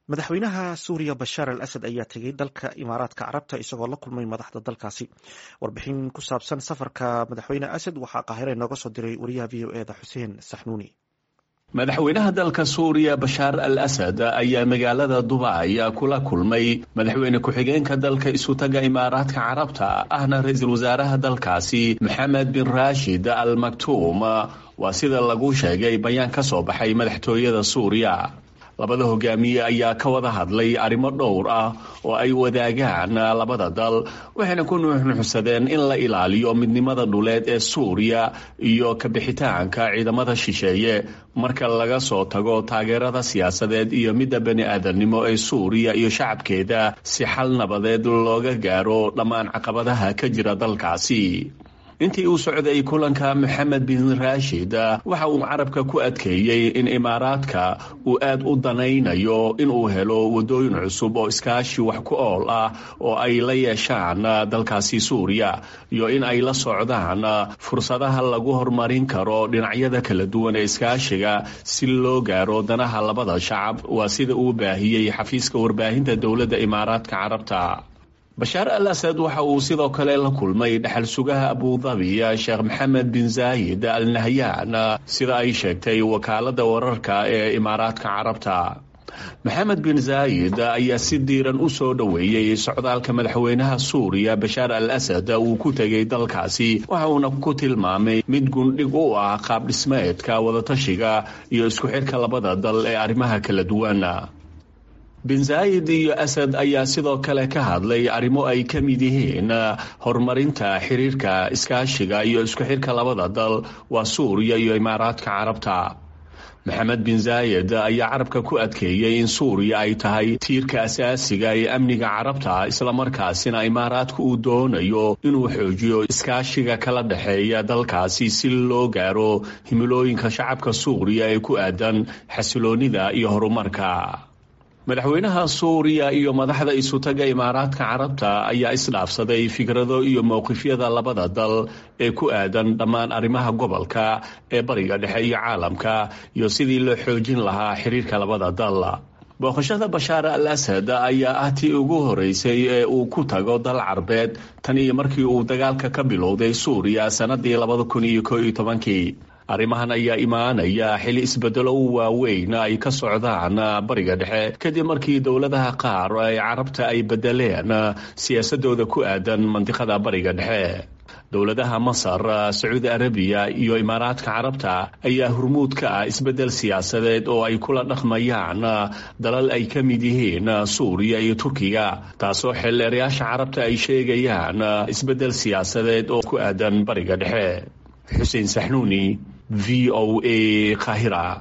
madaxweynaha suuriya bashaar al asad ayaa tegey dalka imaaraadka carabta isagoo la kulmay madaxda dalkaasi. warbixin ku saabsan safarka madaxweyne asad waxaa qaahire inooga soo diray wariyaha v o eda xuseen saxnuuni. madaxweynaha dalka suuriya bashaar al asad ayaa magaalada dubai kula kulmay madaxweyne ku-xigeenka dalka isutaga imaaraadka carabta ahna ra-iisul wasaaraha dalkaasi maxamed bin raashid al maktuum. waa sida lagu sheegay bayaan ka soo baxay madaxtooyada suuriya. labada hogaamiye ayaa ka wada hadlay arrimo dhowr ah oo ay wadaagaan labada dal, waxayna ku nuuxnuuxsadeen in la ilaaliyo midnimada dhuleed ee suuriya iyo kabixitaanka ciidamada shisheeye marka laga soo tago taageerada siyaasadeed iyo midda bani aadamnimo ee suuriya iyo shacabkeeda si xal nabadeed looga gaaro dhammaan caqabadaha ka jira dalkaasi. intii uu socday kulanka maxamed bin raashid waxa uu carabka ku adkeeyey in imaaraadka uu aad u danaynayo inuu helo wadooyin cusub oo iskaashi wax ku ool ah oo ay la yeeshaan dalkaasi suuriya iyo in ay la socdaan fursadaha lagu horumarin karo dhinacyada kala duwan ee iskaashiga si loo gaaro danaha labada shacab. waa sida uu baahiyey xafiiska warbaahinta dowladda imaaraadka carabta. bashaar al asad waxa uu sidoo kale la kulmay dhaxal sugaha abudabi sheekh maxamed bin zaayid al nahyan sida ay sheegtay wakaalada wararka ee imaaraadka carabta. maxamed bin zaayid ayaa si diiran u soo dhoweeyey socdaalka madaxweynaha suuriya bashaar al asad uu ku tegay dalkaasi, waxa uuna ku tilmaamay mid gundhig u ah qaab dhismeedka wadatashiga iyo isku xirka labada dal ee arrimaha kala duwan. bin zaayid iyo asad ayaa sidoo kale ka hadlay arrimo ay ka mid yihiin horumarinta xiriirka iskaashiga iyo isku xirka labada dal waa suuriya iyo imaaraadka carabta. maxamed bin zaayid ayaa carabka ku adkeeyey in suuriya ay tahay tiirka asaasiga ee amniga carabta, islamarkaasina imaaraadka uu doonayo inuu xoojiyo iskaashiga kala dhexeeya dalkaasi si loo gaaro himilooyinka shacabka suuriya ee ku aadan xasiloonida iyo horumarka. madaxweynaha suuriya iyo madaxda isutaga imaaraadka carabta ayaa isdhaafsaday fikrado iyo mowqifyada labada dal ee ku aadan dhammaan arrimaha gobolka ee bariga dhexe iyo caalamka iyo sidii loo xoojin lahaa xiriirka labada dal. booqashada bashaar al asad ayaa ah tii ugu horeysay ee uu ku tago dal carbeed tan iyo markii uu dagaalka ka bilowday suuriya sanadii 2011. arrimahan ayaa imaanaya xili isbedelo u waaweyn ay ka socdaan bariga dhexe kadib markii dowladaha qaar ee carabta ay bedeleen siyaasadooda ku aadan mandiqada bariga dhexe. dowladaha masar, sacuudi arabiya iyo imaaraadka carabta ayaa hormuud ka ah isbedel siyaasadeed oo ay kula dhaqmayaan dalal ay ka mid yihiin suuriya iyo turkiga, taasoo xeelleerayaasha carabta ay sheegayaan isbedel siyaasadeed oo ku aadan bariga dhexe. xuseen saxnuuni, VOA Qaahira.